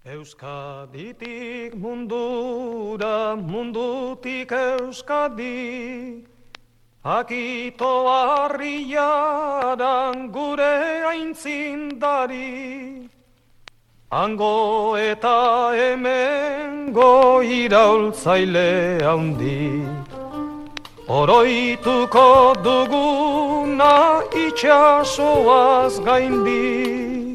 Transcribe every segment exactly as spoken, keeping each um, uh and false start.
Euskaditik mundura, mundutik Euskadi, akito harriaran gure aintzindari, hango eta hemengo iraultzaile handi, oroituko duguna itxasoaz gaindi.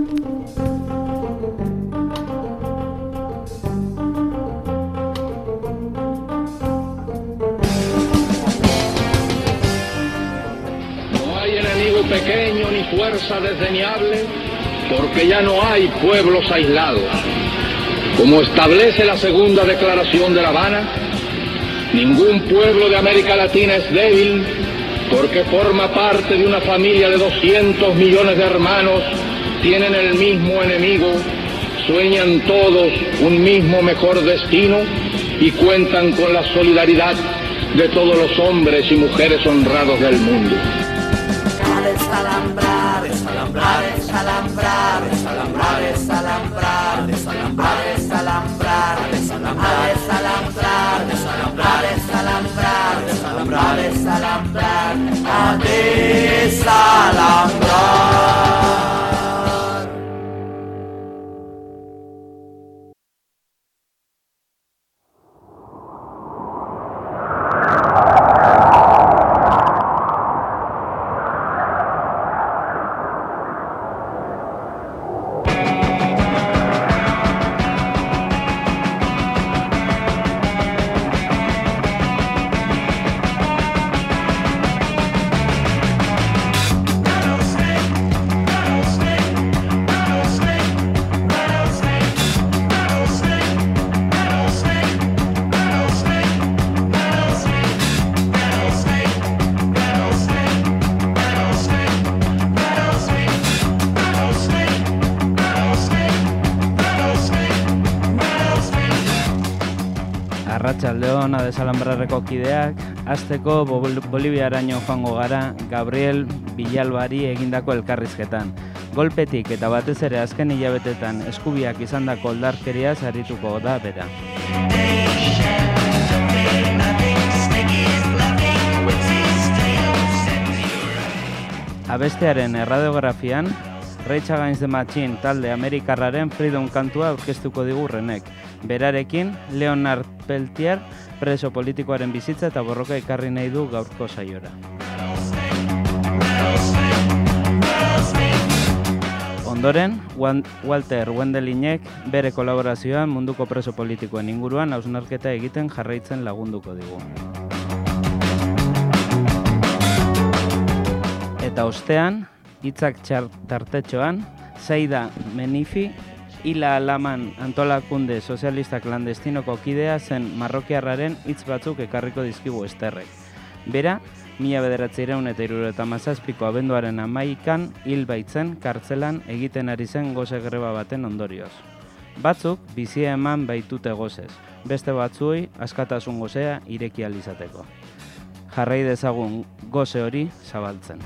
Pequeño ni fuerza desdeñable, porque ya no hay pueblos aislados. Como establece la segunda declaración de La Habana, ningún pueblo de América Latina es débil, porque forma parte de una familia de doscientos millones de hermanos, tienen el mismo enemigo, sueñan todos un mismo mejor destino y cuentan con la solidaridad de todos los hombres y mujeres honrados del mundo. Desalambrar, desalambrar, desalambrar, desalambrar, desalambrar, desalambrar, desalambrar, desalambrar, desalambrar, desalambrar, desalambrar, desalambrar, desalambrar, desalambrar. Arratsaldeon Desalambrarreko kideak, hasteko Boliviaraino joango gara Gabriel Villalbari egindako elkarrizketan. Golpetik eta batez ere azken hilabetetan eskubiak izandako oldarkeriaz arituko da bera. Abestearen erradiografian, Rage Against the Machine talde amerikarraren Freedom kantua aurkeztuko digu Renek. Berarekin, Leonard Peltier preso politikoaren bizitza eta borroka ekarri nahi du gaurko saiora. Ondoren, Walter Wendelinek bere kolaborazioan munduko preso politikoen inguruan hausnarketa egiten jarraitzen lagunduko digu. Eta ostean, hitzak tartetxoan, Zaida Menifi, Ila Alaman antolakunde sozialista klandestinoko kidea zen marrokiarraren hitz batzuk ekarriko dizkigu Esterrek. Bera, mila bederatziehun eta hirurogeita hamazazpiko abenduaren hamaikan hil baitzen kartzelan egiten ari zen goze greba baten ondorioz. Batzuk bizia eman baitute gozez, beste batzuei askatasun gozea ireki ahal izateko. Jarrai dezagun goze hori zabaltzen.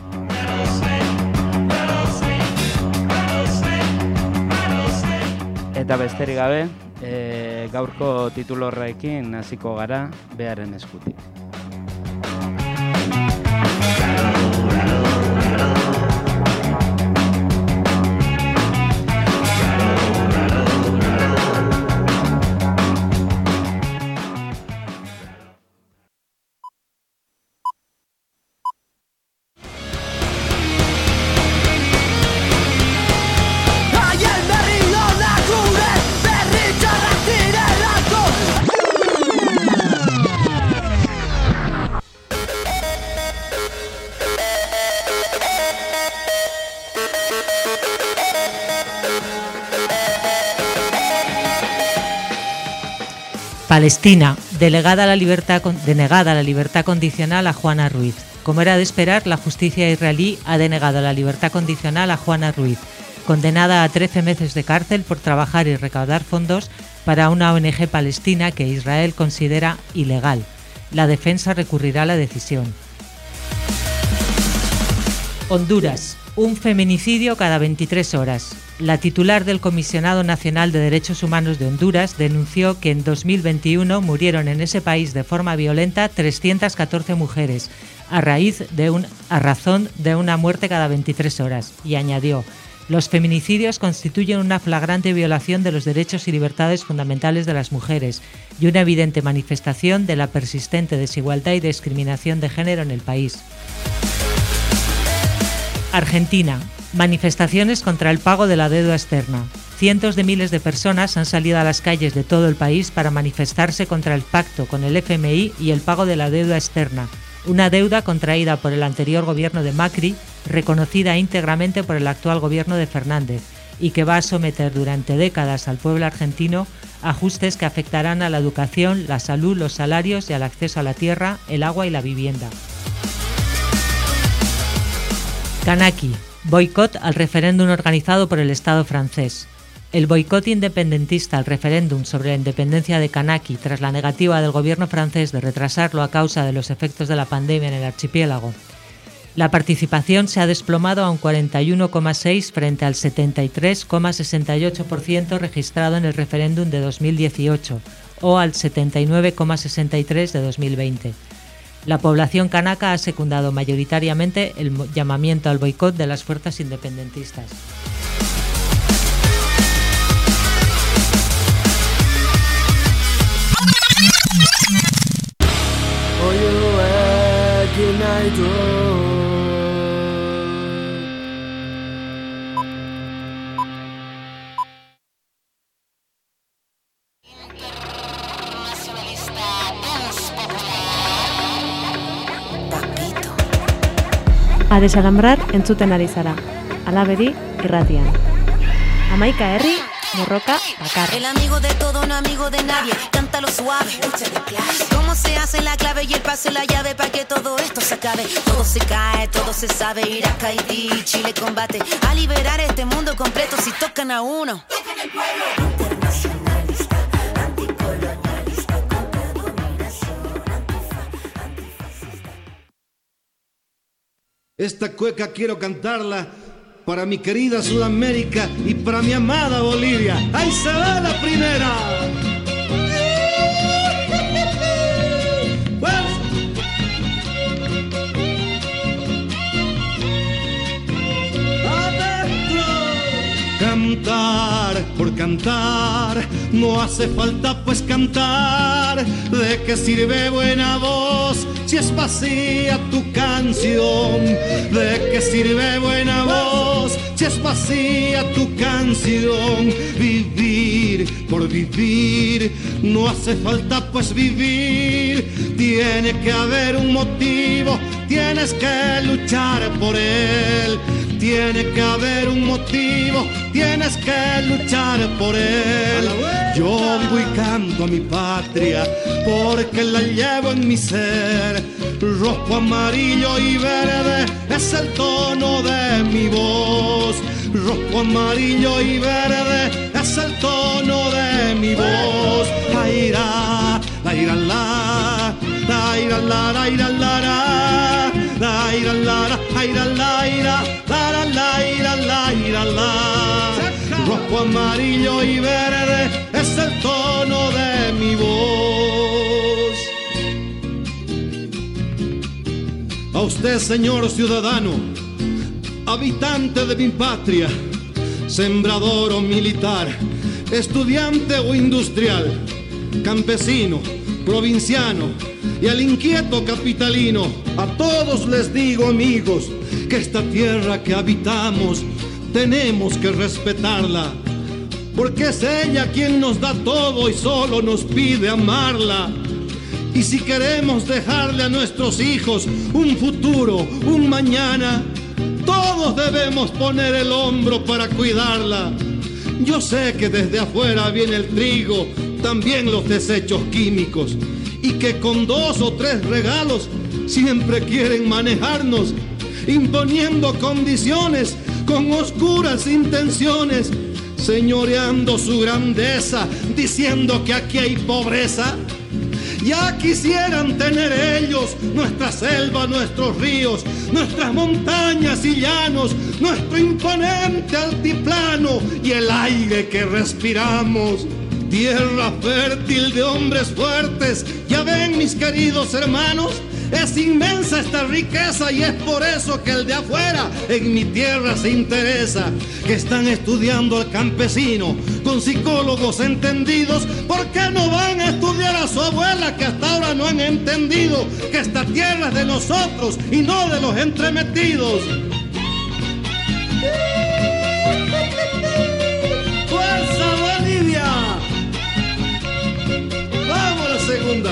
Eta besterik gabe, e, gaurko titulorrekin hasiko gara Bearen eskutik. Palestina, delegada a la libertad, denegada la libertad condicional a Juana Ruiz. Como era de esperar, la justicia israelí ha denegado la libertad condicional a Juana Ruiz, condenada a trece meses de cárcel por trabajar y recaudar fondos para una O N G palestina que Israel considera ilegal. La defensa recurrirá a la decisión. Honduras. Un feminicidio cada veintitrés horas. La titular del Comisionado Nacional de Derechos Humanos de Honduras denunció que en dos mil veintiuno murieron en ese país de forma violenta trescientas catorce mujeres, a raíz de un, a razón de una muerte cada veintitrés horas, y añadió: los feminicidios constituyen una flagrante violación de los derechos y libertades fundamentales de las mujeres y una evidente manifestación de la persistente desigualdad y discriminación de género en el país. Argentina. Manifestaciones contra el pago de la deuda externa. Cientos de miles de personas han salido a las calles de todo el país para manifestarse contra el pacto con el F M I y el pago de la deuda externa, una deuda contraída por el anterior gobierno de Macri, reconocida íntegramente por el actual gobierno de Fernández, y que va a someter durante décadas al pueblo argentino a ajustes que afectarán a la educación, la salud, los salarios y al acceso a la tierra, el agua y la vivienda. Kanaki. Boicot al referéndum organizado por el Estado francés. El boicot independentista al referéndum sobre la independencia de Kanaki tras la negativa del gobierno francés de retrasarlo a causa de los efectos de la pandemia en el archipiélago. La participación se ha desplomado a un cuarenta y uno coma seis por ciento frente al setenta y tres coma sesenta y ocho por ciento registrado en el referéndum de dos mil dieciocho o al setenta y nueve coma sesenta y tres por ciento de dos mil veinte. La población canaca ha secundado mayoritariamente el llamamiento al boicot de las fuerzas independentistas. A desalambrar entzuten ari zara, Alabedi irratian. Amaika herri, borroka bakar. El amigo de todo, no amigo de nadie, cántalo suave. Cómo se hace la clave y el pase la llave para que todo esto se acabe. Todo se cae, todo se sabe, Irak, Haití, Chile combate a liberar este mundo completo si tocan a uno. Tocan el pueblo. Internacionalista, anticolonialista, contra dominación, antifa, antifascista. Esta cueca quiero cantarla para mi querida Sudamérica y para mi amada Bolivia. ¡Ahí se va la primera! Cantar por cantar, no hace falta pues cantar. ¿De qué sirve buena voz si es vacía tu canción? ¿De qué sirve buena voz si es vacía tu canción? Vivir por vivir, no hace falta pues vivir. Tiene que haber un motivo, tienes que luchar por él. Tiene que haber un motivo, tienes que luchar por él. Yo vivo y canto a mi patria porque la llevo en mi ser. Rojo, amarillo y verde es el tono de mi voz. Rojo, amarillo y verde es el tono de mi voz. Aira, aira, la, aira, la, aira, la, aira, la, aira, la, aira, la, la, la, la. Rojo, amarillo y verde es el tono de mi voz. A usted, señor ciudadano, habitante de mi patria, sembrador o militar, estudiante o industrial, campesino, provinciano y al inquieto capitalino, a todos les digo, amigos, que esta tierra que habitamos tenemos que respetarla, porque es ella quien nos da todo y solo nos pide amarla. Y si queremos dejarle a nuestros hijos un futuro, un mañana, todos debemos poner el hombro para cuidarla. Yo sé que desde afuera viene el trigo, también los desechos químicos, y que con dos o tres regalos siempre quieren manejarnos, imponiendo condiciones con oscuras intenciones, señoreando su grandeza, diciendo que aquí hay pobreza. Ya quisieran tener ellos nuestra selva, nuestros ríos, nuestras montañas y llanos, nuestro imponente altiplano y el aire que respiramos. Tierra fértil de hombres fuertes, ya ven mis queridos hermanos, es inmensa esta riqueza y es por eso que el de afuera en mi tierra se interesa. Que están estudiando al campesino con psicólogos entendidos. ¿Por qué no van a estudiar a su abuela que hasta ahora no han entendido que esta tierra es de nosotros y no de los entremetidos? ¡Fuerza Bolivia! ¡Vamos a la segunda!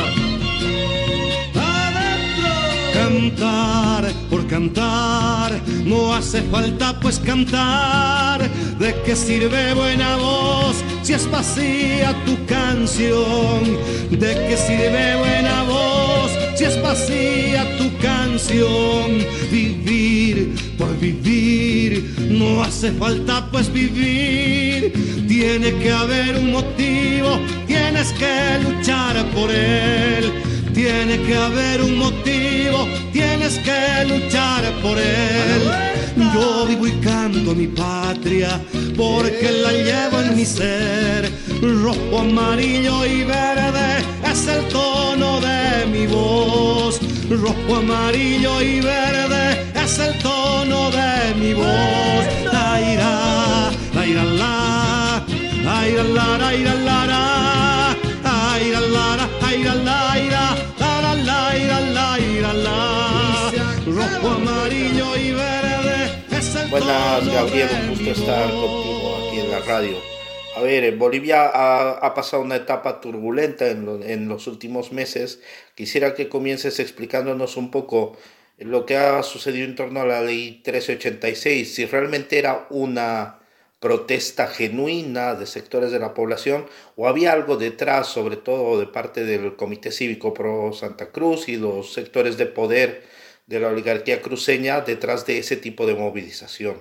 Cantar por cantar, no hace falta pues cantar. ¿De qué sirve buena voz si es vacía tu canción? ¿De qué sirve buena voz si es vacía tu canción? Vivir por vivir, no hace falta pues vivir. Tiene que haber un motivo, tienes que luchar por él. Tiene que haber un motivo, tienes que luchar por él. Yo vivo y canto mi patria, porque la llevo en mi ser. Rojo, amarillo y verde es el tono de mi voz. Rojo, amarillo y verde es el tono de mi voz. Taira, taira, la, taira, la, taira, la, la. Aira, lara, aira, laira, lara, laira, laira, la. Rojo, amarillo y verde es el Buenas, Gabriel, un gusto estar contigo aquí en la radio. A ver, Bolivia ha, ha pasado una etapa turbulenta en, lo, en los últimos meses. Quisiera que comiences explicándonos un poco lo que ha sucedido en torno a la ley trece ochenta y seis, si realmente era una protesta genuina de sectores de la población o había algo detrás, sobre todo de parte del Comité Cívico Pro Santa Cruz y los sectores de poder de la oligarquía cruceña detrás de ese tipo de movilización.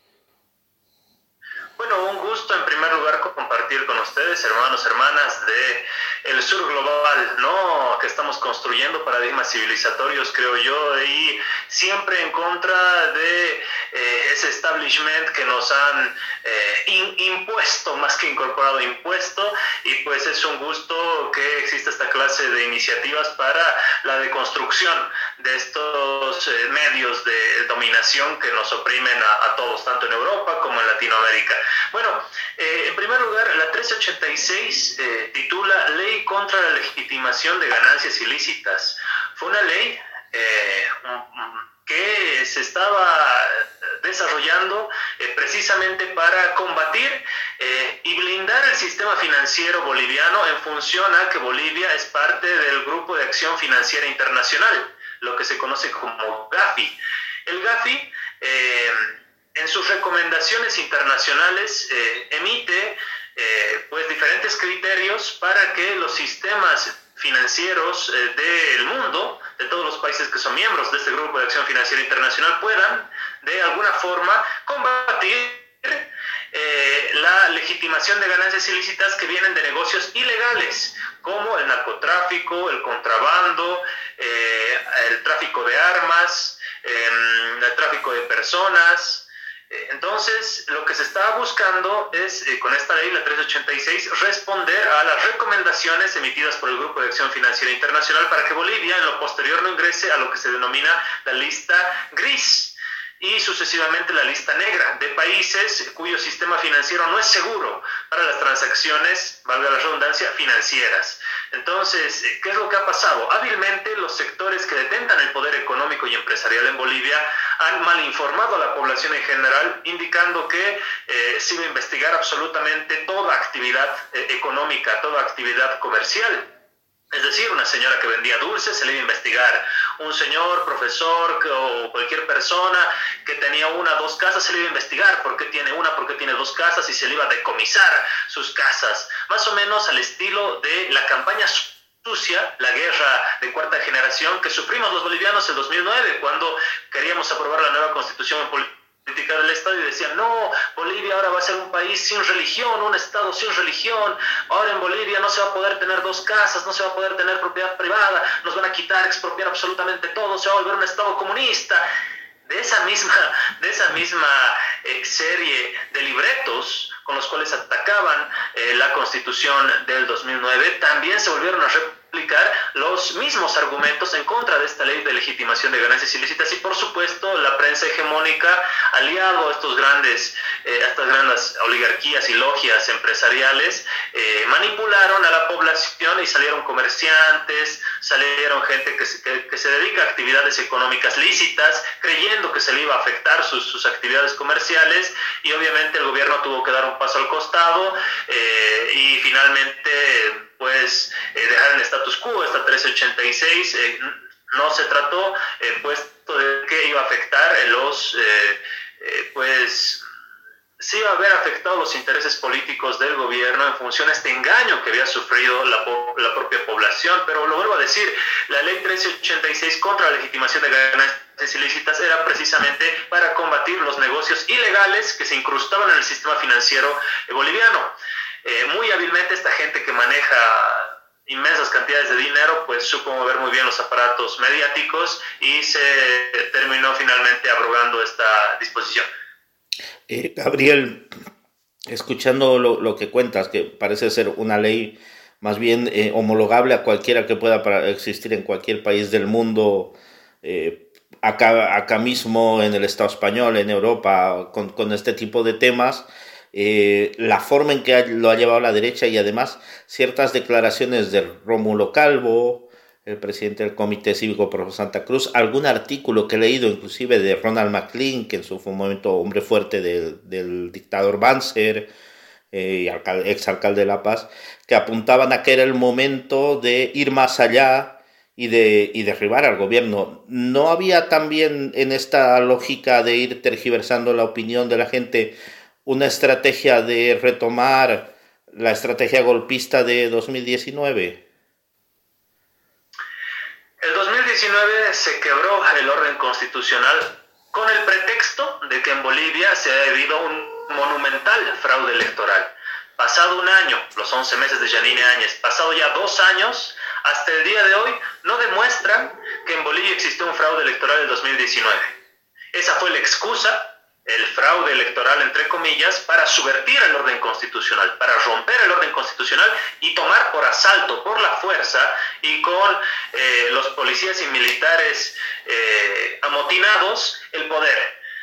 Bueno, un gusto en primer lugar compartir con ustedes, hermanos, hermanas de el sur global, ¿no? Que estamos construyendo paradigmas civilizatorios, creo yo, y siempre en contra de eh, ese establishment que nos han eh, in, impuesto, más que incorporado, impuesto, y pues es un gusto que exista esta clase de iniciativas para la deconstrucción de estos eh, medios de dominación que nos oprimen a, a todos, tanto en Europa como en Latinoamérica. Bueno, eh, en primer lugar, la trece ochenta y seis eh, titula Ley contra la legitimación de ganancias ilícitas. Fue una ley eh, que se estaba desarrollando eh, precisamente para combatir eh, y blindar el sistema financiero boliviano en función a que Bolivia es parte del Grupo de Acción Financiera Internacional, lo que se conoce como GAFI. El GAFI, eh, en sus recomendaciones internacionales, eh, emite eh, pues diferentes criterios para que los sistemas financieros eh, del mundo, de todos los países que son miembros de este Grupo de Acción Financiera Internacional, puedan de alguna forma combatir eh, la legitimación de ganancias ilícitas que vienen de negocios ilegales, como el narcotráfico, el contrabando, eh, el tráfico de armas, eh, el tráfico de personas. Entonces, lo que se está buscando es, eh, con esta ley, la trece ochenta y seis, responder a las recomendaciones emitidas por el Grupo de Acción Financiera Internacional para que Bolivia, en lo posterior, no ingrese a lo que se denomina la lista gris y sucesivamente la lista negra de países cuyo sistema financiero no es seguro para las transacciones, valga la redundancia, financieras. Entonces, ¿qué es lo que ha pasado? Hábilmente, los sectores que detentan el poder económico y empresarial en Bolivia han mal informado a la población en general, indicando que eh, se iba a investigar absolutamente toda actividad eh, económica, toda actividad comercial. Es decir, una señora que vendía dulces se le iba a investigar, un señor, profesor o cualquier persona que tenía una o dos casas se le iba a investigar por qué tiene una, por qué tiene dos casas y se le iba a decomisar sus casas, más o menos al estilo de la campaña sucia, la guerra de cuarta generación que sufrimos los bolivianos en dos mil nueve cuando queríamos aprobar la nueva constitución política del Estado y decían, no, Bolivia ahora va a ser un país sin religión, un Estado sin religión, ahora en Bolivia no se va a poder tener dos casas, no se va a poder tener propiedad privada, nos van a quitar, expropiar absolutamente todo, se va a volver un Estado comunista. De esa misma, de esa misma eh, serie de libretos con los cuales atacaban eh, la Constitución del dos mil nueve, también se volvieron a replicar los mismos argumentos en contra de esta ley de legitimación de ganancias ilícitas y, por supuesto, la prensa hegemónica, aliado a, estos grandes, eh, a estas grandes oligarquías y logias empresariales, eh, manipularon a la población y salieron comerciantes, salieron gente que se, que, que se dedica a actividades económicas lícitas, creyendo que se le iba a afectar sus, sus actividades comerciales, y obviamente el gobierno tuvo que dar un paso al costado eh, y finalmente pues eh, dejar el status quo, esta trece ochenta y seis, eh, no se trató eh, puesto de que iba a afectar eh, los, eh, eh, pues sí iba a haber afectado los intereses políticos del gobierno en función a este engaño que había sufrido la, la propia población, pero lo vuelvo a decir, la ley trece ochenta y seis contra la legitimación de ganancias ilícitas era precisamente para combatir los negocios ilegales que se incrustaban en el sistema financiero boliviano. Eh, muy hábilmente esta gente que maneja inmensas cantidades de dinero pues supo mover muy bien los aparatos mediáticos y se terminó finalmente abrogando esta disposición. Eh, Gabriel, escuchando lo, lo que cuentas, que parece ser una ley más bien eh, homologable a cualquiera que pueda para existir en cualquier país del mundo, eh, acá, acá mismo en el Estado español, en Europa, con, con este tipo de temas, Eh, la forma en que lo ha llevado la derecha y además ciertas declaraciones de Rómulo Calvo, el presidente del Comité Cívico Pro Santa Cruz, algún artículo que he leído inclusive de Ronald McLean, que en su momento hombre fuerte del, del dictador Banzer, eh, y alcalde, exalcalde de La Paz, que apuntaban a que era el momento de ir más allá y de y derribar al gobierno. ¿No había también en esta lógica de ir tergiversando la opinión de la gente una estrategia de retomar la estrategia golpista de dos mil diecinueve? El dos mil diecinueve se quebró el orden constitucional con el pretexto de que en Bolivia se ha habido un monumental fraude electoral. Pasado un año, los once meses de Yanine Áñez, pasado ya dos años, hasta el día de hoy no demuestran que en Bolivia existió un fraude electoral del dos mil diecinueve. Esa fue la excusa, el fraude electoral, entre comillas, para subvertir el orden constitucional, para romper el orden constitucional y tomar por asalto, por la fuerza y con eh, los policías y militares eh, amotinados, el poder.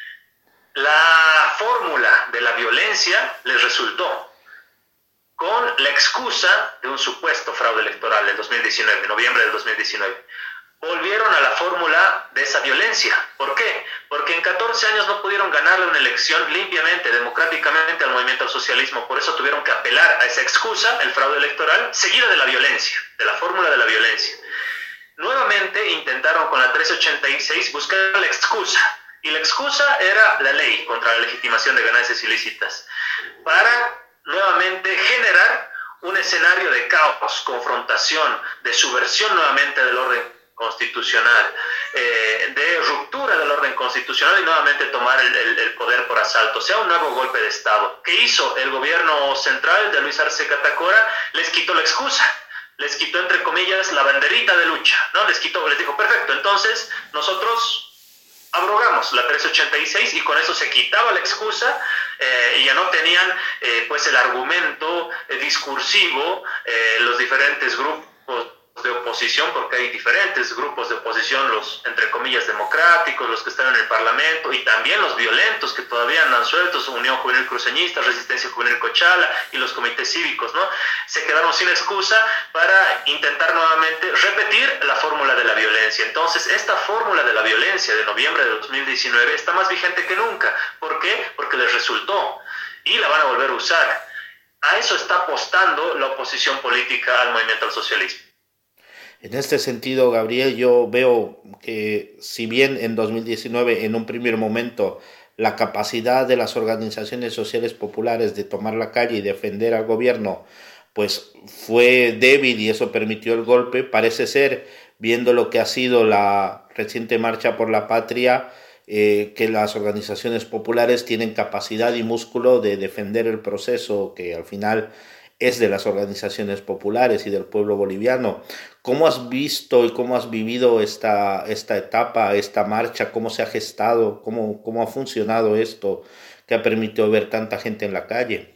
La fórmula de la violencia les resultó, con la excusa de un supuesto fraude electoral del dos mil diecinueve, noviembre del dos mil diecinueve. Volvieron a la fórmula de esa violencia. ¿Por qué? Porque en catorce años no pudieron ganarle una elección limpiamente, democráticamente al movimiento al socialismo. Por eso tuvieron que apelar a esa excusa, el fraude electoral, seguida de la violencia, de la fórmula de la violencia. Nuevamente intentaron con la trece ochenta y seis buscar la excusa. Y la excusa era la ley contra la legitimación de ganancias ilícitas. Para nuevamente generar un escenario de caos, confrontación, de subversión nuevamente del orden constitucional, eh, de ruptura del orden constitucional y nuevamente tomar el, el, el poder por asalto, o sea, un nuevo golpe de Estado. ¿Qué hizo el gobierno central de Luis Arce Catacora? Les quitó la excusa, les quitó, entre comillas, la banderita de lucha, ¿no? Les quitó, les dijo, perfecto, entonces nosotros abrogamos la trece ochenta y seis y con eso se quitaba la excusa eh, y ya no tenían eh, pues el argumento eh, discursivo, eh, los diferentes grupos de oposición, porque hay diferentes grupos de oposición, los entre comillas democráticos, los que están en el Parlamento y también los violentos que todavía andan sueltos, Unión Juvenil Cruceñista, Resistencia Juvenil Cochala y los comités cívicos, ¿no? Se quedaron sin excusa para intentar nuevamente repetir la fórmula de la violencia. Entonces, esta fórmula de la violencia de noviembre de dos mil diecinueve está más vigente que nunca. ¿Por qué? Porque les resultó y la van a volver a usar. A eso está apostando la oposición política al movimiento al socialismo. En este sentido, Gabriel, yo veo que si bien en dos mil diecinueve, en un primer momento, la capacidad de las organizaciones sociales populares de tomar la calle y defender al gobierno pues fue débil y eso permitió el golpe, parece ser, viendo lo que ha sido la reciente Marcha por la Patria, eh, que las organizaciones populares tienen capacidad y músculo de defender el proceso que al final es de las organizaciones populares y del pueblo boliviano. ¿Cómo has visto y cómo has vivido esta, esta etapa, esta marcha? ¿Cómo se ha gestado? ¿Cómo, cómo ha funcionado esto que ha permitido ver tanta gente en la calle?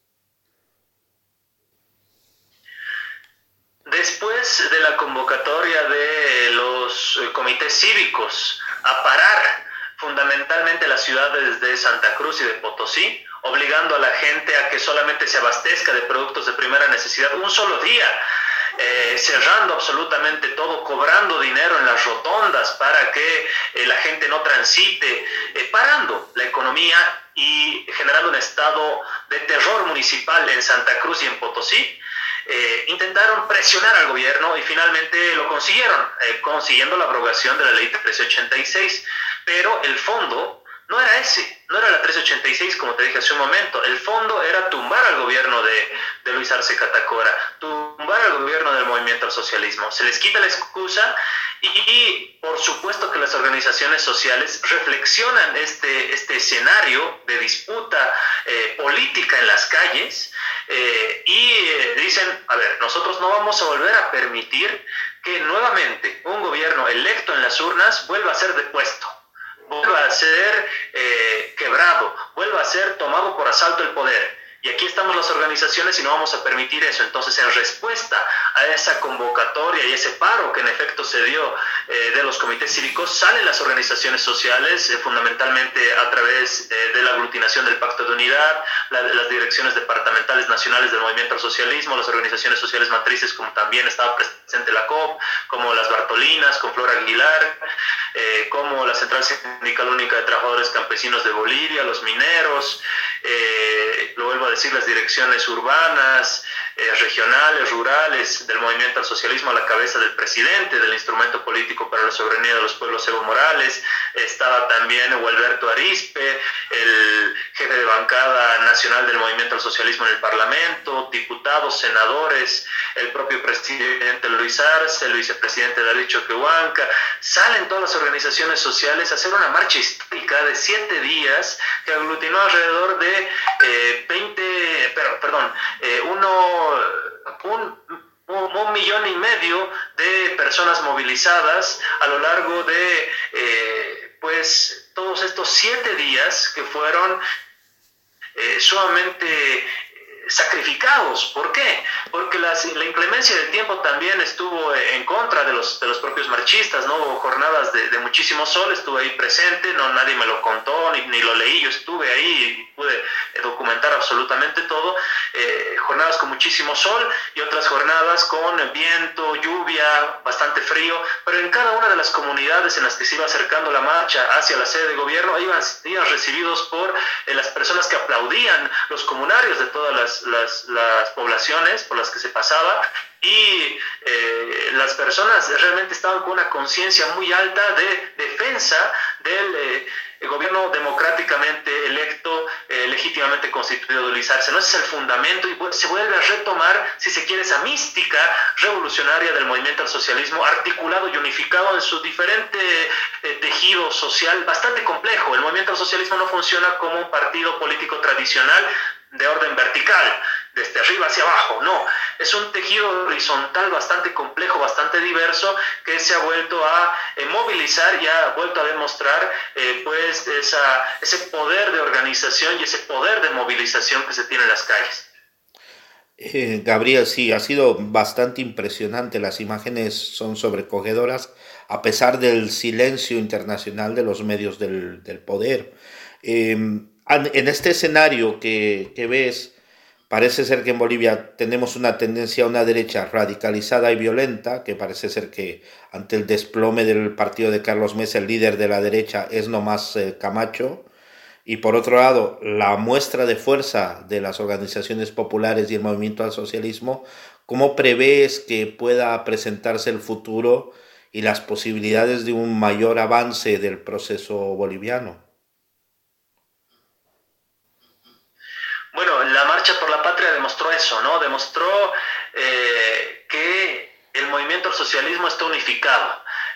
Después de la convocatoria de los comités cívicos a parar fundamentalmente las ciudades de Santa Cruz y de Potosí, obligando a la gente a que solamente se abastezca de productos de primera necesidad un solo día, eh, cerrando absolutamente todo, cobrando dinero en las rotondas para que eh, la gente no transite, eh, parando la economía y generando un estado de terror municipal en Santa Cruz y en Potosí. Eh, intentaron presionar al gobierno y finalmente lo consiguieron, eh, consiguiendo la abrogación de la ley trece ochenta y seis, pero el fondo no era ese, no era la trece ochenta y seis como te dije hace un momento, el fondo era tumbar al gobierno de, de Luis Arce Catacora, tumbar al gobierno del movimiento al socialismo. Se les quita la excusa y, y por supuesto que las organizaciones sociales reflexionan este, este escenario de disputa eh, política en las calles eh, y eh, dicen, a ver, nosotros no vamos a volver a permitir que nuevamente un gobierno electo en las urnas vuelva a ser depuesto, vuelva a ser eh, quebrado, vuelva a ser tomado por asalto el poder. Y aquí estamos las organizaciones y no vamos a permitir eso. Entonces, en respuesta a esa convocatoria y ese paro que en efecto se dio eh, de los comités cívicos, salen las organizaciones sociales, eh, fundamentalmente a través eh, de la aglutinación del Pacto de Unidad, la, las direcciones departamentales nacionales del Movimiento al Socialismo, las organizaciones sociales matrices, como también estaba presente la C O P, como las Bartolinas, con Flor Aguilar, eh, como la Central Sindical Única de Trabajadores Campesinos de Bolivia, los mineros, eh, lo vuelvo a decir, las direcciones urbanas, eh, regionales, rurales del Movimiento al Socialismo a la cabeza del presidente del Instrumento Político para la Soberanía de los Pueblos, Evo Morales. Estaba también Gualberto Arizpe, el jefe de bancada nacional del Movimiento al Socialismo en el Parlamento, diputados, senadores, el propio presidente Luis Arce, el vicepresidente David Choquehuanca. Salen todas las organizaciones sociales a hacer una marcha histórica de siete días que aglutinó alrededor de eh, veinte, pero, perdón, eh, uno, un, un, un millón y medio de personas movilizadas a lo largo de eh, pues todos estos siete días que fueron eh, sumamente sacrificados. ¿Por qué? Porque las, la inclemencia del tiempo también estuvo en contra de los, de los propios marchistas, ¿no? Hubo jornadas de, de muchísimo sol, estuve ahí presente, no, nadie me lo contó, ni, ni lo leí, yo estuve ahí y pude documentar absolutamente todo, eh, jornadas con muchísimo sol y otras jornadas con viento, lluvia, bastante frío, pero en cada una de las comunidades en las que se iba acercando la marcha hacia la sede de gobierno, iban, iban recibidos por eh, las personas que aplaudían, los comunarios de todas las Las, las poblaciones por las que se pasaba, y eh, las personas realmente estaban con una conciencia muy alta de defensa del eh, el gobierno democráticamente electo, eh, legítimamente constituido de Luis Arce. ¿No? Ese es el fundamento y se vuelve a retomar, si se quiere, esa mística revolucionaria del movimiento al socialismo, articulado y unificado en su diferente eh, tejido social bastante complejo. El movimiento al socialismo no funciona como un partido político tradicional de orden vertical, desde arriba hacia abajo, no, es un tejido horizontal bastante complejo, bastante diverso, que se ha vuelto a eh, movilizar y ha vuelto a demostrar eh, pues esa, ese poder de organización y ese poder de movilización que se tiene en las calles. Eh, Gabriel, sí, ha sido bastante impresionante, las imágenes son sobrecogedoras, a pesar del silencio internacional de los medios del, del poder. Eh, En este escenario que, que ves, parece ser que en Bolivia tenemos una tendencia a una derecha radicalizada y violenta, que parece ser que ante el desplome del partido de Carlos Mesa, el líder de la derecha es nomás eh, Camacho, y por otro lado, la muestra de fuerza de las organizaciones populares y el movimiento al socialismo. ¿Cómo prevés que pueda presentarse el futuro y las posibilidades de un mayor avance del proceso boliviano? Bueno, la Marcha por la Patria demostró eso, ¿no? Demostró eh, que el movimiento al socialismo está unificado,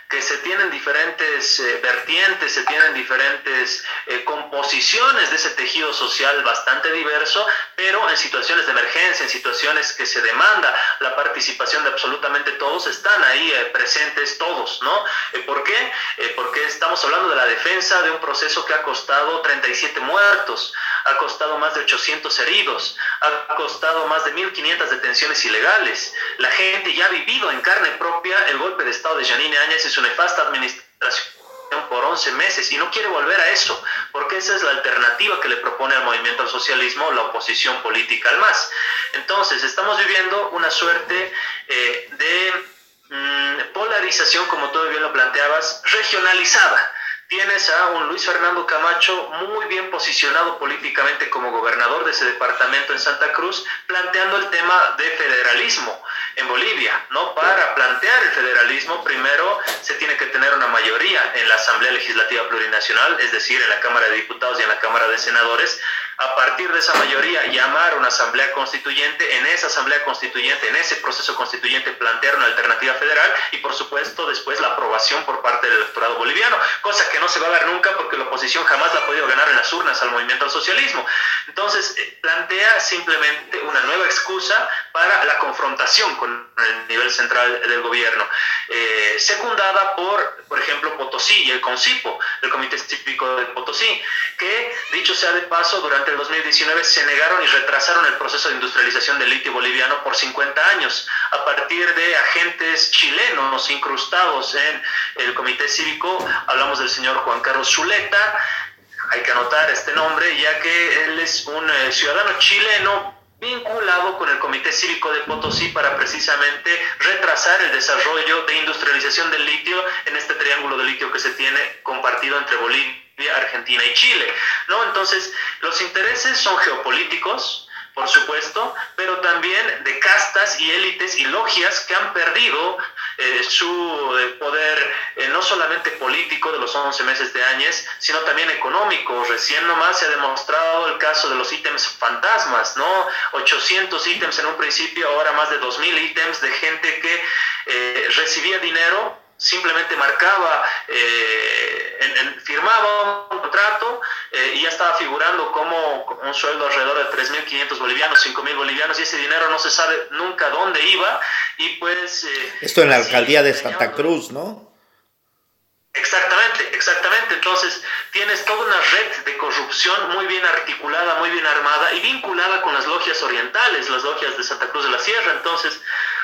que se tienen diferentes eh, vertientes, se tienen diferentes eh, composiciones de ese tejido social bastante diverso, pero en situaciones de emergencia, en situaciones que se demanda la participación de absolutamente todos, están ahí eh, presentes todos, ¿no? Eh, ¿Por qué? Eh, porque estamos hablando de la defensa de un proceso que ha costado treinta y siete muertos, ha costado más de ochocientos heridos, ha costado más de mil quinientas detenciones ilegales. La gente ya ha vivido en carne propia el golpe de Estado de Yanine Áñez y su nefasta administración por once meses y no quiere volver a eso, porque esa es la alternativa que le propone al movimiento al socialismo la oposición política al MAS. Entonces, estamos viviendo una suerte eh, de mmm, polarización, como tú bien lo planteabas, regionalizada. Tienes a un Luis Fernando Camacho muy bien posicionado políticamente como gobernador de ese departamento en Santa Cruz, planteando el tema de federalismo en Bolivia, ¿no? Para plantear el federalismo, primero se tiene que tener una mayoría en la Asamblea Legislativa Plurinacional, es decir, en la Cámara de Diputados y en la Cámara de Senadores. A partir de esa mayoría, llamar a una asamblea constituyente, en esa asamblea constituyente, en ese proceso constituyente, plantear una alternativa federal y, por supuesto, después la aprobación por parte del electorado boliviano, cosa que no se va a dar nunca porque la oposición jamás la ha podido ganar en las urnas al movimiento al socialismo. Entonces, eh, plantea simplemente una nueva excusa para la confrontación con el nivel central del gobierno, eh, secundada por, por ejemplo, Potosí y el CONCIPO, el Comité Cívico de Potosí, que, dicho sea de paso, durante el dos mil diecinueve se negaron y retrasaron el proceso de industrialización del litio boliviano por cincuenta años, a partir de agentes chilenos incrustados en el Comité Cívico. Hablamos del señor Juan Carlos Zuleta, hay que anotar este nombre, ya que él es un eh, ciudadano chileno vinculado con el Comité Cívico de Potosí para precisamente retrasar el desarrollo de industrialización del litio en este triángulo de litio que se tiene compartido entre Bolivia, Argentina y Chile, ¿no? Entonces, los intereses son geopolíticos, por supuesto, pero también de castas y élites y logias que han perdido eh, su eh, poder eh, no solamente político de los once meses de Áñez, sino también económico. Recién nomás se ha demostrado el caso de los ítems fantasmas, ¿no? ochocientos ítems en un principio, ahora más de dos mil ítems de gente que eh, recibía dinero, simplemente marcaba, eh, en, en, firmaba un contrato eh, y ya estaba figurando como un sueldo alrededor de tres mil quinientos bolivianos, cinco mil bolivianos, y ese dinero no se sabe nunca dónde iba. Y pues eh, esto en la alcaldía de Santa Cruz, ¿no? Exactamente, exactamente. Entonces tienes toda una red de corrupción muy bien articulada, muy bien armada y vinculada con las logias orientales, las logias de Santa Cruz de la Sierra. Entonces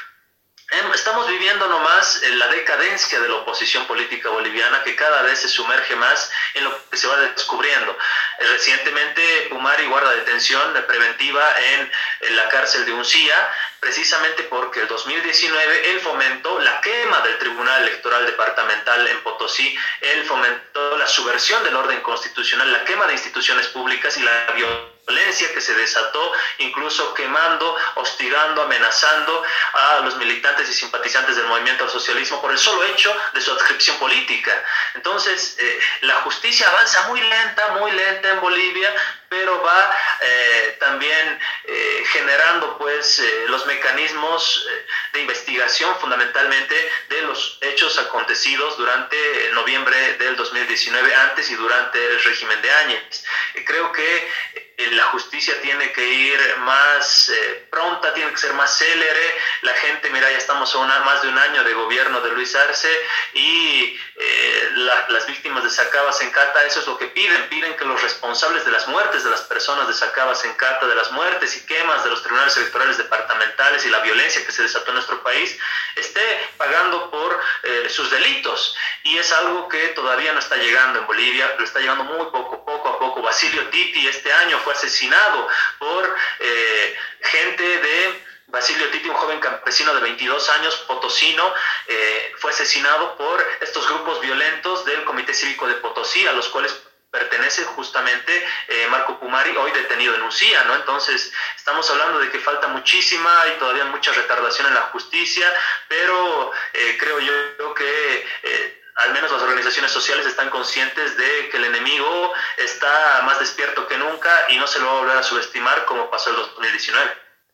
estamos viviendo nomás la decadencia de la oposición política boliviana, que cada vez se sumerge más en lo que se va descubriendo. Recientemente Pumari guarda detención preventiva en, en la cárcel de Uncía, precisamente porque el dos mil diecinueve él fomentó la quema del Tribunal Electoral Departamental en Potosí, él fomentó la subversión del orden constitucional, la quema de instituciones públicas y la violencia que se desató, incluso quemando, hostigando, amenazando a los militantes y simpatizantes del movimiento al socialismo por el solo hecho de su adscripción política. Entonces, eh, la justicia avanza muy lenta, muy lenta en Bolivia, pero va eh, también eh, generando pues eh, los mecanismos eh, de investigación fundamentalmente de los hechos acontecidos durante eh, noviembre del dos mil diecinueve, antes y durante el régimen de Áñez. Eh, creo que eh, la justicia tiene que ir más eh, pronta, tiene que ser más célere. La gente, mira, ya estamos a una, más de un año de gobierno de Luis Arce y eh, la, las víctimas de Sacaba Sencata, eso es lo que piden, piden que los responsables de las muertes de las personas de Sacaba Sencata, de las muertes y quemas de los tribunales electorales departamentales y la violencia que se desató en nuestro país, esté pagando por eh, sus delitos. Y es algo que todavía no está llegando en Bolivia, lo está llegando muy poco, poco a poco. Basilio Titi este año fue asesinado por eh, gente de... Basilio Titi, un joven campesino de veintidós años, potosino, eh, fue asesinado por estos grupos violentos del Comité Cívico de Potosí, a los cuales pertenece justamente eh, Marco Pumari, hoy detenido en Uncía, ¿no? Entonces, estamos hablando de que falta muchísima y todavía mucha retardación en la justicia, pero eh, creo yo que... Eh, al menos las organizaciones sociales están conscientes de que el enemigo está más despierto que nunca y no se lo va a volver a subestimar como pasó el dos mil diecinueve.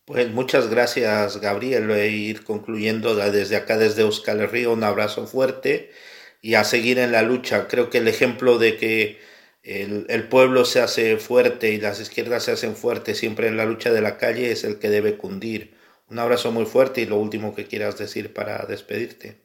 Pues muchas gracias, Gabriel. Voy a ir concluyendo desde acá, desde Euskal Herria, un abrazo fuerte y a seguir en la lucha. Creo que el ejemplo de que el, el pueblo se hace fuerte y las izquierdas se hacen fuertes siempre en la lucha de la calle es el que debe cundir. Un abrazo muy fuerte y lo último que quieras decir para despedirte.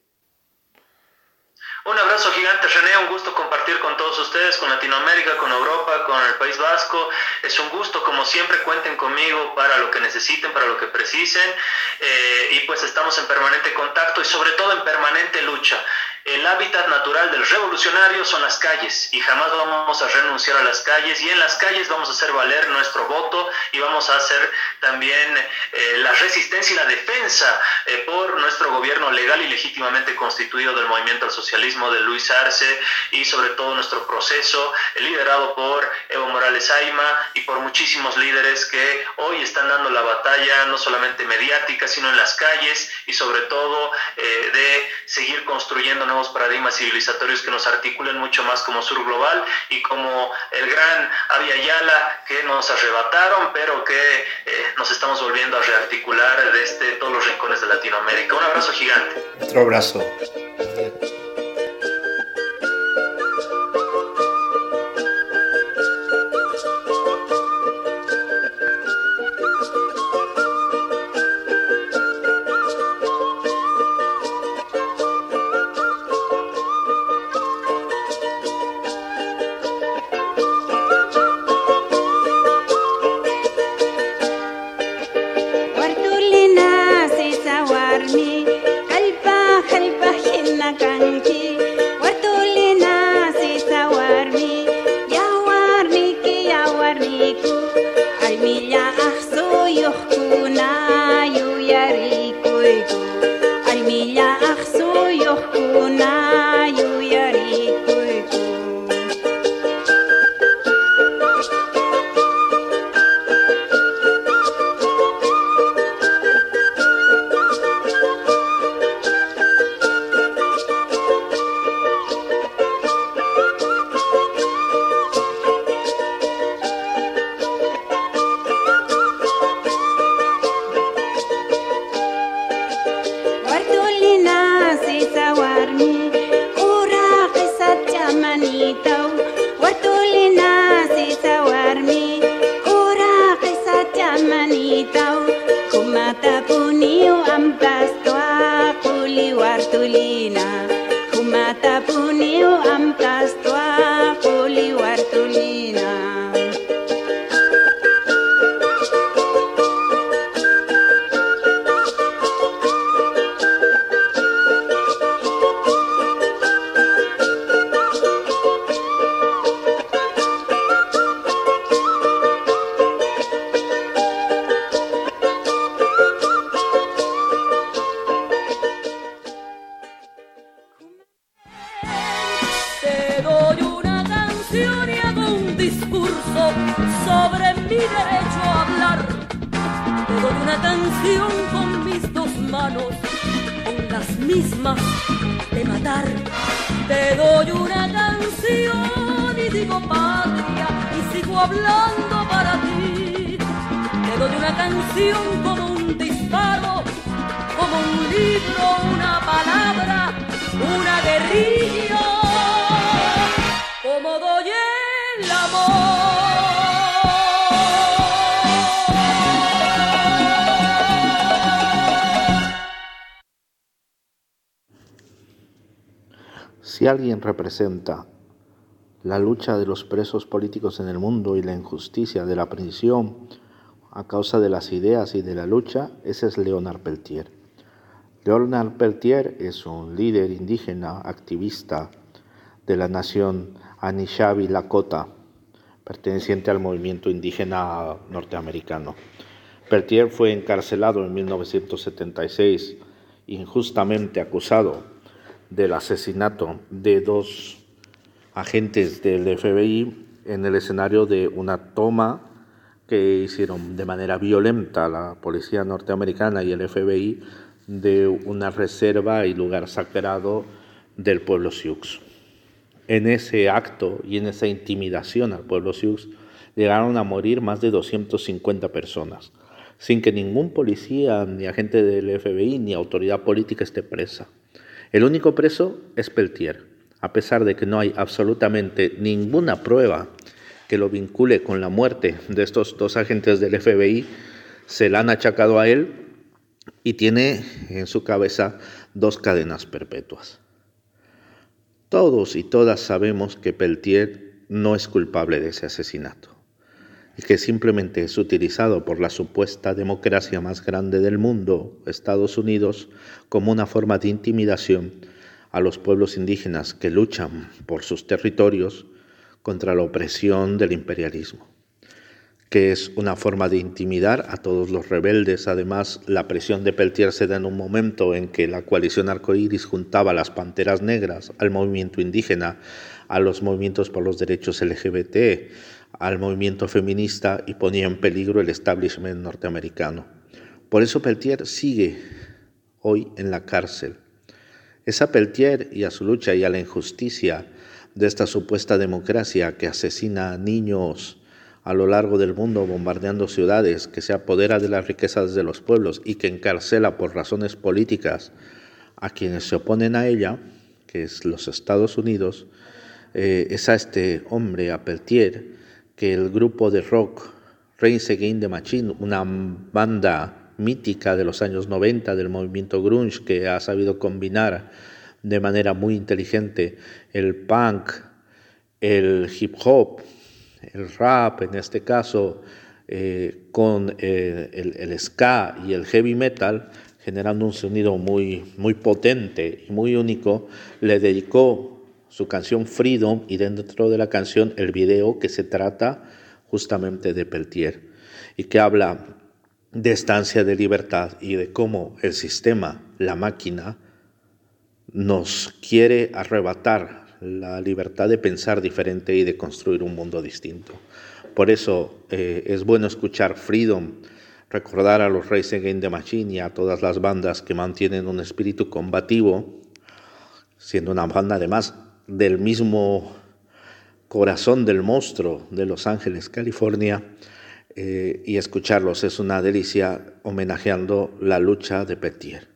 Un abrazo gigante, René, un gusto compartir con todos ustedes, con Latinoamérica, con Europa, con el País Vasco. Es un gusto, como siempre, cuenten conmigo para lo que necesiten, para lo que precisen. Eh, y pues estamos en permanente contacto y sobre todo en permanente lucha. El hábitat natural del revolucionario son las calles y jamás vamos a renunciar a las calles, y en las calles vamos a hacer valer nuestro voto y vamos a hacer también eh, la resistencia y la defensa eh, por nuestro gobierno legal y legítimamente constituido del movimiento al socialismo de Luis Arce, y sobre todo nuestro proceso eh, liderado por Evo Morales Ayma y por muchísimos líderes que hoy están dando la batalla no solamente mediática sino en las calles, y sobre todo eh, de seguir construyendo nuevos paradigmas civilizatorios que nos articulen mucho más como sur global y como el gran Abya Yala que nos arrebataron, pero que eh, nos estamos volviendo a rearticular desde todos los rincones de Latinoamérica. Un abrazo gigante. Otro abrazo. Si alguien representa la lucha de los presos políticos en el mundo y la injusticia de la prisión a causa de las ideas y de la lucha, ese es Leonard Peltier. Leonard Peltier es un líder indígena, activista de la nación Anishinaabe Lakota, perteneciente al movimiento indígena norteamericano. Peltier fue encarcelado en mil novecientos setenta y seis, injustamente acusado del asesinato de dos agentes del F B I en el escenario de una toma que hicieron de manera violenta la policía norteamericana y el F B I de una reserva y lugar sagrado del pueblo Sioux. En ese acto y en esa intimidación al pueblo Sioux llegaron a morir más de doscientas cincuenta personas. sin que ningún policía, ni agente del F B I, ni autoridad política esté presa. El único preso es Peltier, a pesar de que no hay absolutamente ninguna prueba que lo vincule con la muerte de estos dos agentes del F B I, se la han achacado a él y tiene en su cabeza dos cadenas perpetuas. Todos y todas sabemos que Peltier no es culpable de ese asesinato y que simplemente es utilizado por la supuesta democracia más grande del mundo, Estados Unidos, como una forma de intimidación a los pueblos indígenas que luchan por sus territorios contra la opresión del imperialismo, que es una forma de intimidar a todos los rebeldes. Además, la presión de Peltier se da en un momento en que la coalición arcoíris juntaba a las Panteras Negras, al movimiento indígena, a los movimientos por los derechos L G B T, al movimiento feminista, y ponía en peligro el establishment norteamericano. Por eso Peltier sigue hoy en la cárcel. Es a Peltier y a su lucha y a la injusticia de esta supuesta democracia que asesina a niños a lo largo del mundo, bombardeando ciudades, que se apodera de las riquezas de los pueblos y que encarcela por razones políticas a quienes se oponen a ella, que es los Estados Unidos. Eh, es a este hombre, a Peltier, que el grupo de rock Rage Against the Machine, una banda mítica de los años noventa del movimiento grunge, que ha sabido combinar de manera muy inteligente el punk, el hip hop, el rap en este caso, eh, con eh, el, el ska y el heavy metal, generando un sonido muy, muy potente y muy único, le dedicó su canción Freedom, y dentro de la canción el video que se trata justamente de Peltier y que habla de esta ansia de libertad y de cómo el sistema, la máquina, nos quiere arrebatar la libertad de pensar diferente y de construir un mundo distinto. Por eso eh, es bueno escuchar Freedom, recordar a los Rage Against the Machine y a todas las bandas que mantienen un espíritu combativo, siendo una banda además del mismo corazón del monstruo de Los Ángeles, California, eh, y escucharlos es una delicia, homenajeando la lucha de Peltier.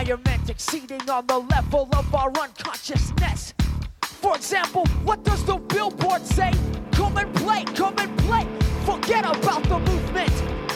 environment exceeding on the level of our unconsciousness. For example, what does the billboard say? Come and play, come and play, forget about the movement.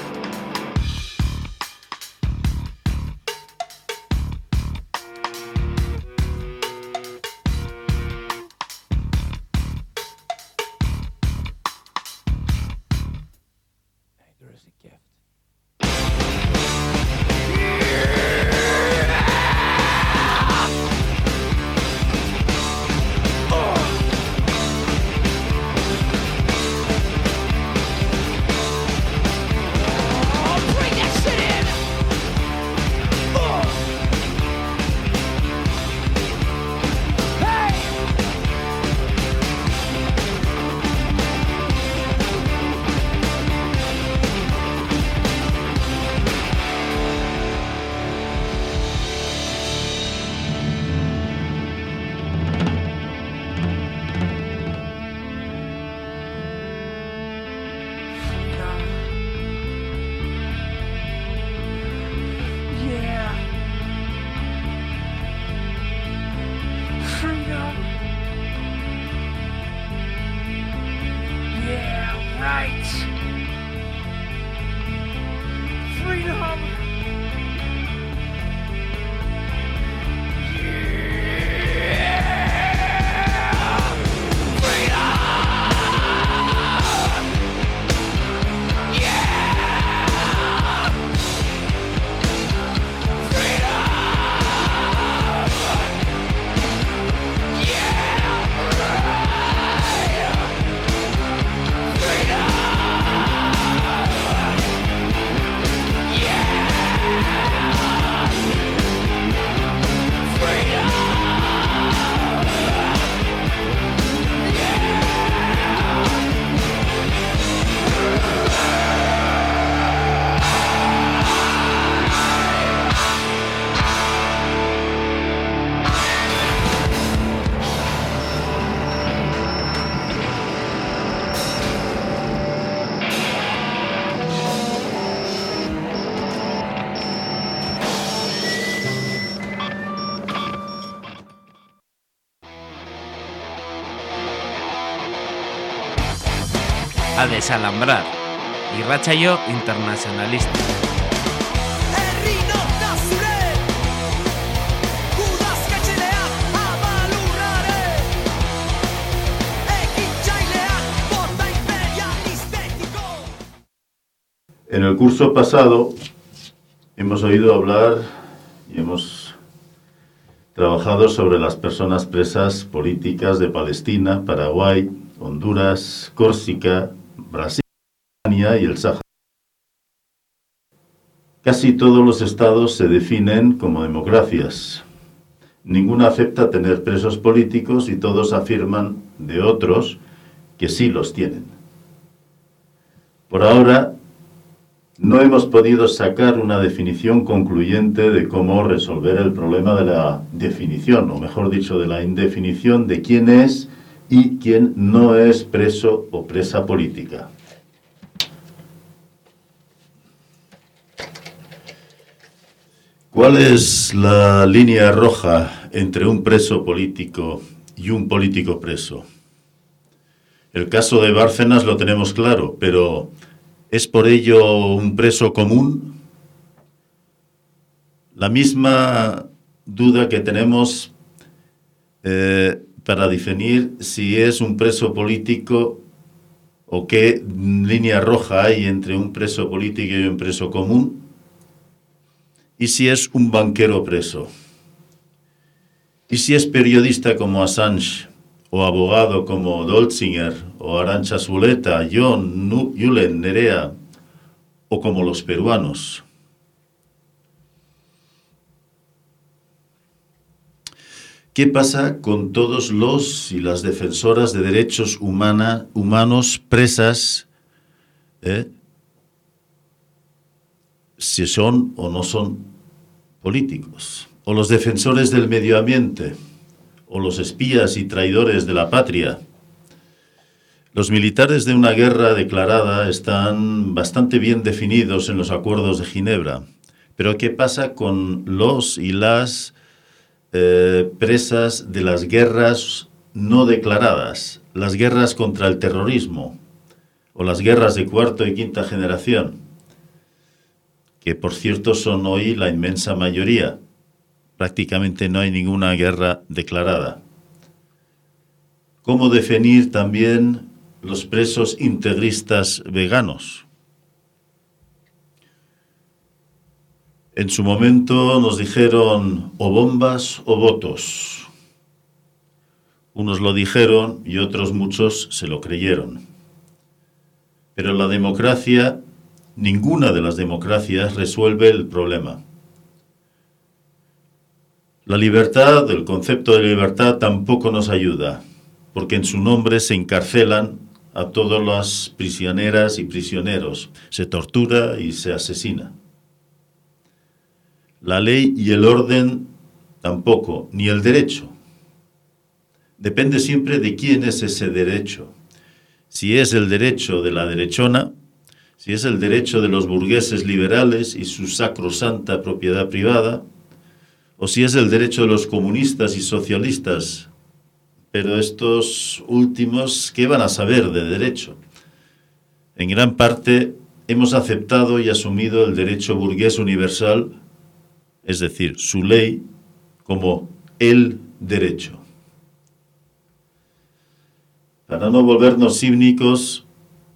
A desalambrar. Irratsaio internacionalista. En el curso pasado hemos oído hablar y hemos trabajado sobre las personas presas políticas de Palestina, Paraguay, Honduras, Córcega, Brasil y el Sáhara. Casi todos los estados se definen como democracias. Ninguna acepta tener presos políticos y todos afirman de otros que sí los tienen. Por ahora, no hemos podido sacar una definición concluyente de cómo resolver el problema de la definición, o mejor dicho, de la indefinición de quién es y quién no es preso o presa política. ¿Cuál es la línea roja entre un preso político y un político preso? El caso de Bárcenas lo tenemos claro, pero ¿es por ello un preso común? La misma duda que tenemos eh, para definir si es un preso político o qué línea roja hay entre un preso político y un preso común, y si es un banquero preso, y si es periodista como Assange, o abogado como Dolzinger, o Arantxa Zuleta, John, Julen, Nerea, o como los peruanos. ¿Qué pasa con todos los y las defensoras de derechos humana, humanos presas, eh, si son o no son políticos? O los defensores del medio ambiente, o los espías y traidores de la patria. Los militares de una guerra declarada están bastante bien definidos en los acuerdos de Ginebra, Pero ¿qué pasa con los y las eh, presas de las guerras no declaradas? Las guerras contra el terrorismo o las guerras de cuarta y quinta generación, que por cierto son hoy la inmensa mayoría. Prácticamente no hay ninguna guerra declarada. ¿Cómo definir también los presos integristas veganos? En su momento nos dijeron o bombas o votos. Unos lo dijeron y otros muchos se lo creyeron. Pero la democracia, ninguna de las democracias resuelve el problema. La libertad, el concepto de libertad tampoco nos ayuda, porque en su nombre se encarcelan a todas las prisioneras y prisioneros, se tortura y se asesina. La ley y el orden tampoco, ni el derecho. Depende siempre de quién es ese derecho. Si es el derecho de la derechona, si es el derecho de los burgueses liberales y su sacrosanta propiedad privada, o si es el derecho de los comunistas y socialistas. Pero estos últimos, ¿qué van a saber de derecho? En gran parte hemos aceptado y asumido el derecho burgués universal, es decir, su ley, como el derecho. Para no volvernos cínicos,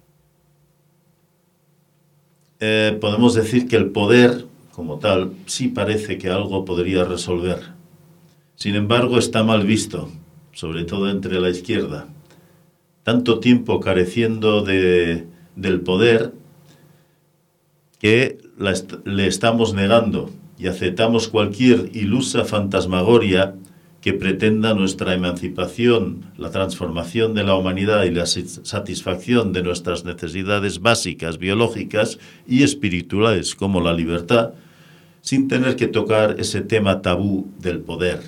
eh, podemos decir que el poder, como tal, sí parece que algo podría resolver. Sin embargo, está mal visto, sobre todo entre la izquierda. Tanto tiempo careciendo de, del poder que la est- le estamos negando y aceptamos cualquier ilusa fantasmagoria que pretenda nuestra emancipación, la transformación de la humanidad y la satisfacción de nuestras necesidades básicas, biológicas y espirituales, como la libertad, sin tener que tocar ese tema tabú del poder.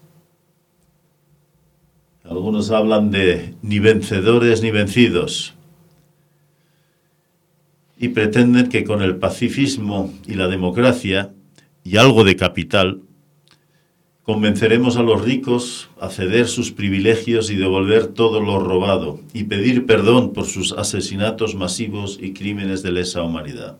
Algunos hablan de ni vencedores ni vencidos y pretenden que con el pacifismo y la democracia y algo de capital convenceremos a los ricos a ceder sus privilegios y devolver todo lo robado y pedir perdón por sus asesinatos masivos y crímenes de lesa humanidad.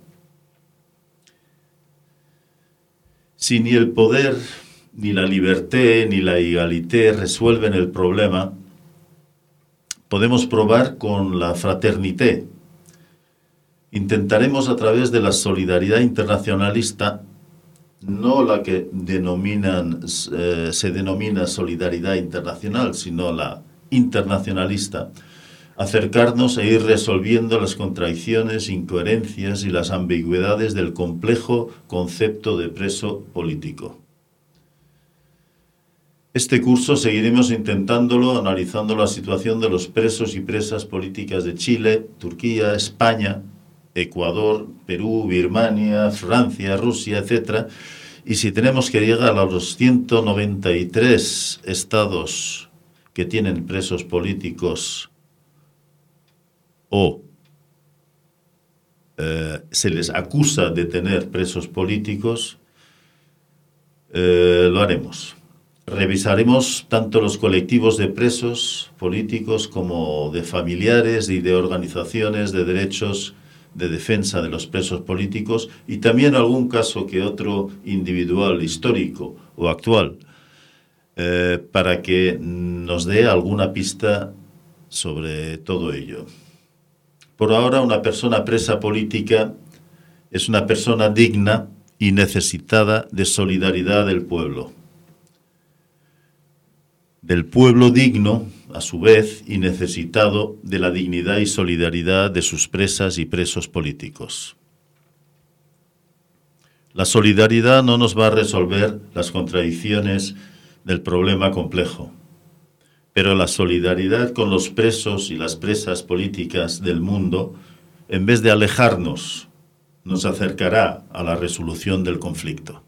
Si ni el poder, ni la liberté, ni la égalité resuelven el problema, podemos probar con la fraternité. Intentaremos a través de la solidaridad internacionalista, no la que denominan, eh, se denomina solidaridad internacional, sino la internacionalista, acercarnos e ir resolviendo las contradicciones, incoherencias y las ambigüedades del complejo concepto de preso político. Este curso seguiremos intentándolo analizando la situación de los presos y presas políticas de Chile, Turquía, España, Ecuador, Perú, Birmania, Francia, Rusia, etcétera. Y si tenemos que llegar a los ciento noventa y tres estados que tienen presos políticos o eh, se les acusa de tener presos políticos, eh, lo haremos. Revisaremos tanto los colectivos de presos políticos como de familiares y de organizaciones de derechos de defensa de los presos políticos y también algún caso que otro individual, histórico o actual, eh, para que nos dé alguna pista sobre todo ello. Por ahora, una persona presa política es una persona digna y necesitada de solidaridad del pueblo. Del pueblo digno, a su vez, y necesitado de la dignidad y solidaridad de sus presas y presos políticos. La solidaridad no nos va a resolver las contradicciones del problema complejo, pero la solidaridad con los presos y las presas políticas del mundo, en vez de alejarnos, nos acercará a la resolución del conflicto.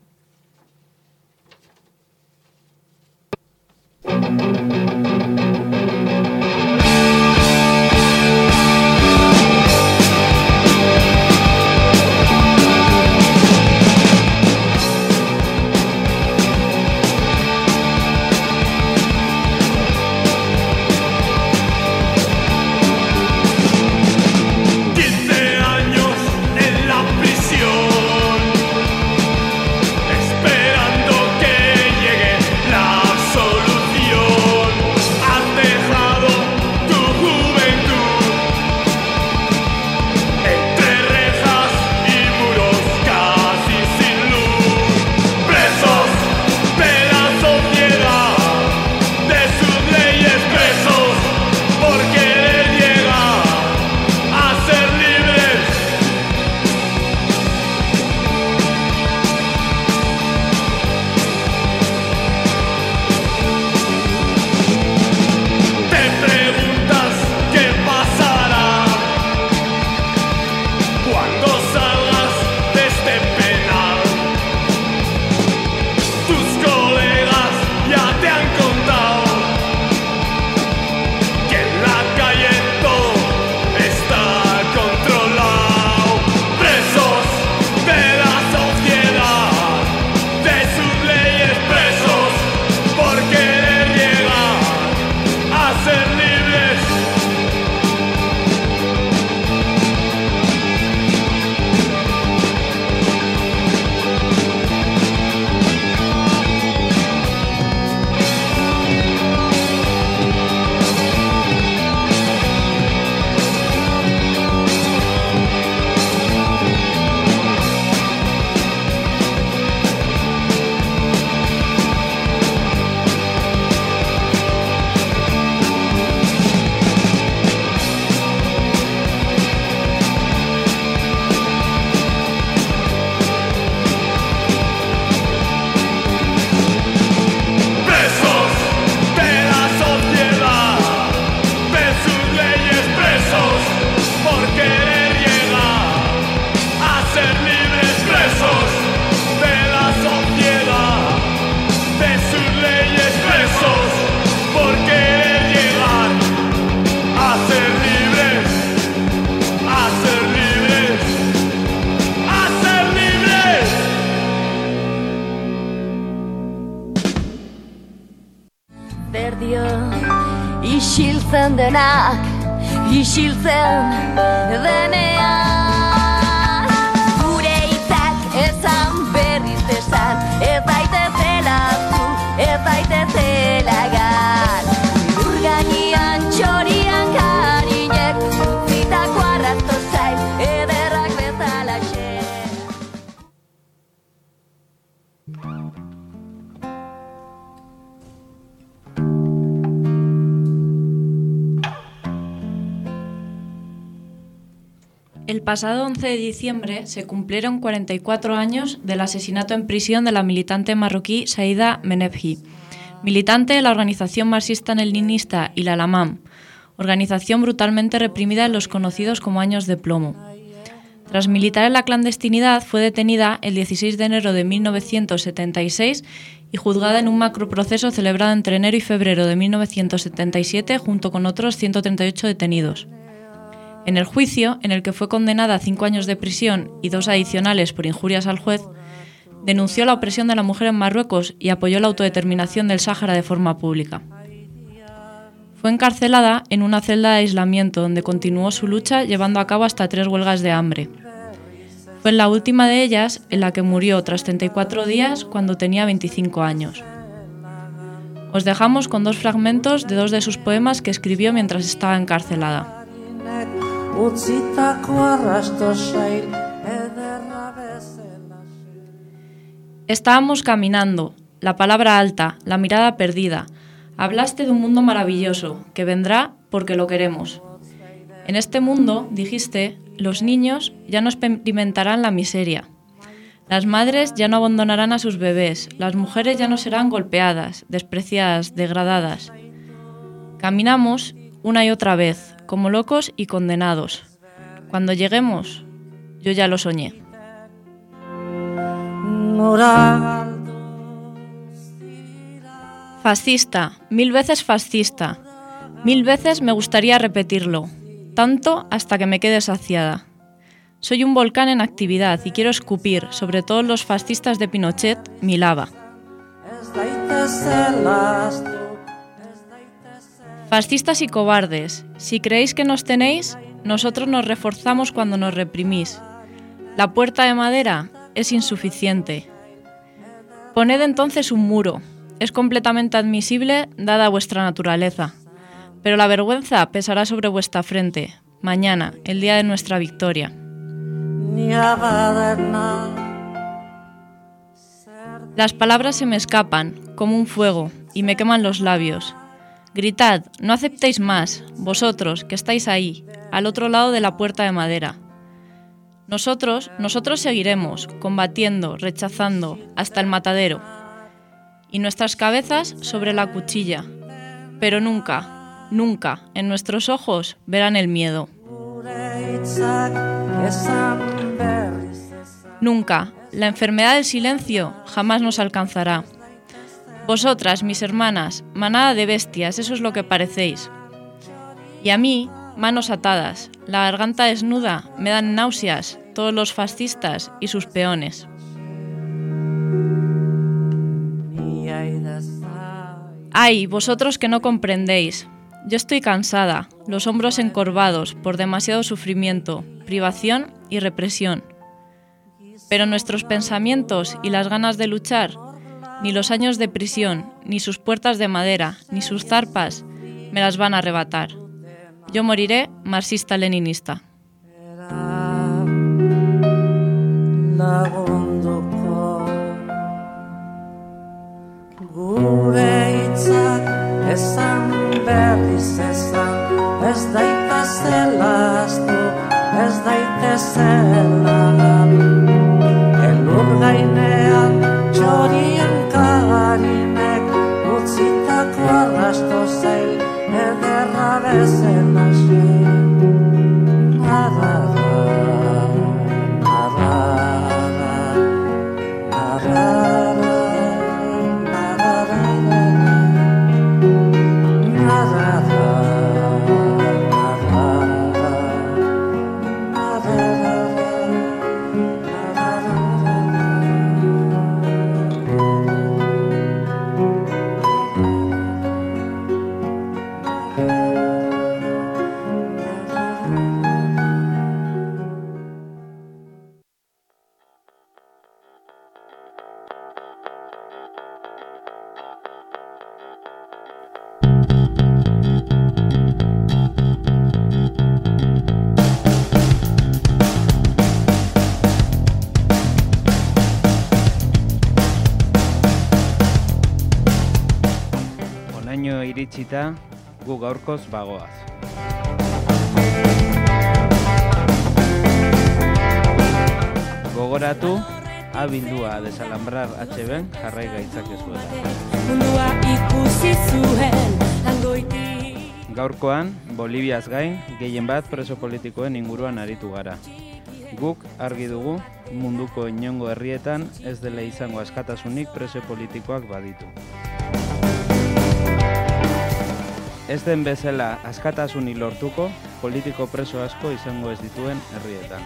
isiltzen denak, isiltzen denean. Gure hitzak esan berriz esan, ez daitezela zu, ez daitezela gar. Urganian txorian karinek, zitako arrasto zain, ederrak bezalaxe. El pasado once de diciembre se cumplieron cuarenta y cuatro años del asesinato en prisión de la militante marroquí Saïda Menebhi, militante de la organización marxista-leninista y la Alamam, organización brutalmente reprimida en los conocidos como Años de Plomo. Tras militar en la clandestinidad, fue detenida el dieciséis de enero de mil novecientos setenta y seis y juzgada en un macroproceso celebrado entre enero y febrero de mil novecientos setenta y siete junto con otros ciento treinta y ocho detenidos. En el juicio, en el que fue condenada a cinco años de prisión y dos adicionales por injurias al juez, denunció la opresión de la mujer en Marruecos y apoyó la autodeterminación del Sáhara de forma pública. Fue encarcelada en una celda de aislamiento donde continuó su lucha llevando a cabo hasta tres huelgas de hambre. Fue en la última de ellas en la que murió tras treinta y cuatro días cuando tenía veinticinco años. Os dejamos con dos fragmentos de dos de sus poemas que escribió mientras estaba encarcelada. Estábamos caminando, la palabra alta, la mirada perdida. Hablaste de un mundo maravilloso, que vendrá porque lo queremos. En este mundo, dijiste, los niños ya no experimentarán la miseria. Las madres ya no abandonarán a sus bebés, las mujeres ya no serán golpeadas, despreciadas, degradadas. Caminamos una y otra vez, como locos y condenados. Cuando lleguemos, yo ya lo soñé. Fascista, mil veces fascista. Mil veces me gustaría repetirlo, tanto hasta que me quede saciada. Soy un volcán en actividad y quiero escupir sobre todos los fascistas de Pinochet mi lava. Fascistas y cobardes, si creéis que nos tenéis, nosotros nos reforzamos cuando nos reprimís. La puerta de madera es insuficiente. Poned entonces un muro. Es completamente admisible dada vuestra naturaleza. Pero la vergüenza pesará sobre vuestra frente, mañana, el día de nuestra victoria. Las palabras se me escapan, como un fuego, y me queman los labios. Gritad, no aceptéis más, vosotros, que estáis ahí, al otro lado de la puerta de madera. Nosotros, nosotros seguiremos, combatiendo, rechazando, hasta el matadero. Y nuestras cabezas sobre la cuchilla. Pero nunca, nunca, en nuestros ojos verán el miedo. Nunca, la enfermedad del silencio jamás nos alcanzará. Vosotras, mis hermanas, manada de bestias, eso es lo que parecéis. Y a mí, manos atadas, la garganta desnuda, me dan náuseas todos los fascistas y sus peones. Ay, vosotros que no comprendéis. Yo estoy cansada, los hombros encorvados por demasiado sufrimiento, privación y represión. Pero nuestros pensamientos y las ganas de luchar, ni los años de prisión, ni sus puertas de madera, ni sus zarpas, me las van a arrebatar. Yo moriré marxista-leninista. iritsita, gu gaurkoz bagoaz. Gogoratu, abildua desalambrar H B jarrai gaitzakezuela. Mundua ikusi zuen langoiti. Gaurkoan, Boliviaz gain, gehien bat preso politikoen inguruan aritu gara. Guk argi dugu, munduko inongo herrietan ez dela izango askatasunik preso politikoak baditu. Ez den bezala askatasunik lortuko, politiko preso asko izango ez dituen herrietan.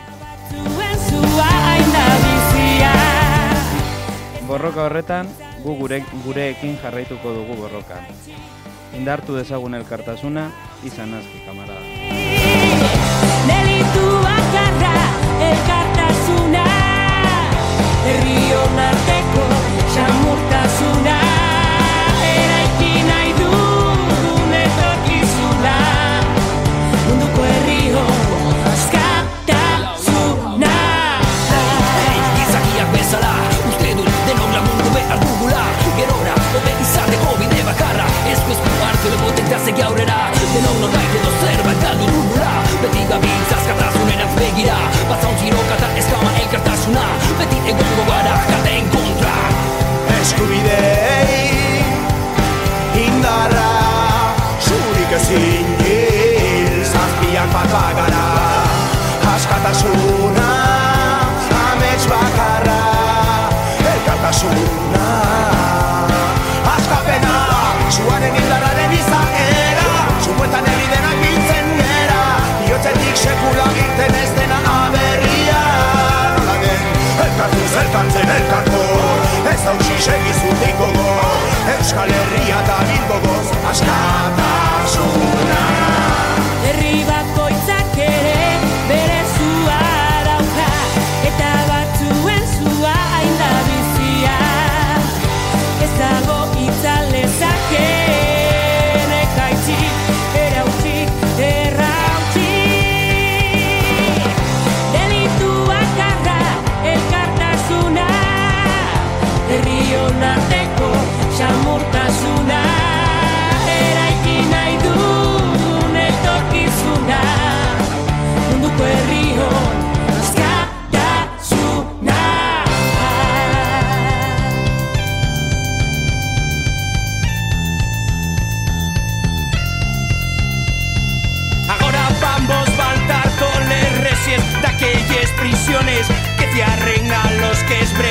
Borroka horretan, gu gure, gureekin jarraituko dugu borrokan. Indartu dezagun elkartasuna, izan aski, kamarada. Delitu bakarra, elkartasuna, herrion arteko samurtasuna, eraiki nahi dugun etorkizuna, munduko herrion askatasuna. Gizakiak bezala, uste dut denok lagundu behar dugula, gerora, hobe izateko bide bakarra, esku esku hartu lepotek da segi aurrera, denok norbait edo zerbait galdu dugula, beti gabiltza askatasunerantz begira, batzaun tiroka eta eskama elkartasuna, beti egongo gara katen kontra. Eskubidei indarra zurik ezin hil, zazpiak bat bagara, askatasuna amets bakarra, elkartasuna askapena, zuaren indarraren izaera, zupuetan eridenak biltzen gera, bihotzetik sekula egiten ez dena aberria. Nola den, elkartuz elkartzen elkarko, ez hautsi segizutik gogo, Euskal Herria da bilgogoz askatasuna. Herri bakoitzak ere bere zua dauka, eta batzuen zua hain da bizia, ez dago itzalezakeen ekaitzik, erautzik, errautzik. Delitu bakarra, elkartasuna, herrion arteko samurtasuna, eraiki nahi dugun etorkizuna, munduko herrion askatasuna. Ahora vamos baltar con les resies de aquellas prisiones que cierren a los que es